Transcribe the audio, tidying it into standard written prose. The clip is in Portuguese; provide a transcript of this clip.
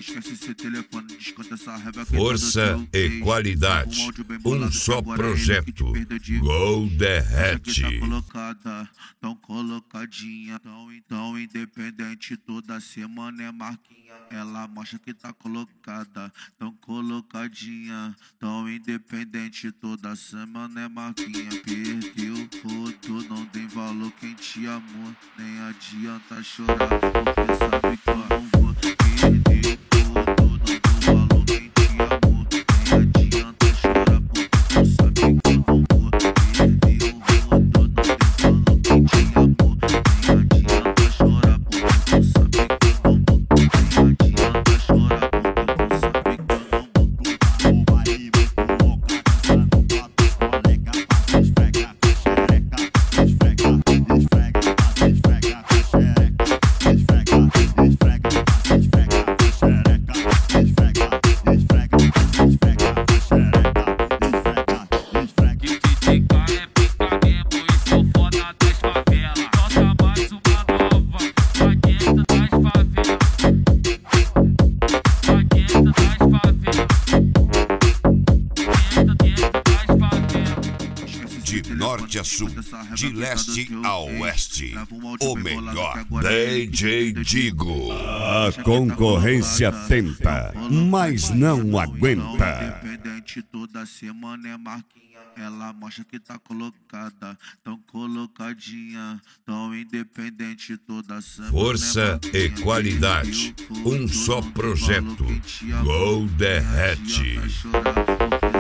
Esquece esse telefone, desconta essa raiva. Força e qualidade, um só projeto. Gol derrete. Tá colocada, tão colocadinha, tão independente. Toda semana é marquinha. Ela mostra que tá colocada, tão colocadinha, tão independente. Toda semana é marquinha. Perdeu outro, não tem valor quem te amou. Nem adianta chorar, porque sabe que eu não vou perder outro, não tem valor quem te amou. Nem adianta chorar, porque tu sabe que eu não vou perder outro, não tem valor quem te amou. Nem adianta chorar, porque tu sabe que eu não vou. Nem adianta chorar, porque tu sabe que eu não vou. De norte a sul, de leste a oeste, o melhor DJ Digo. A concorrência tenta, mas não aguenta. Independente, toda semana é marquinha. Ela mostra que tá colocada, tão colocadinha, tão independente. Toda semana Força e qualidade, um só projeto. Gol derrete.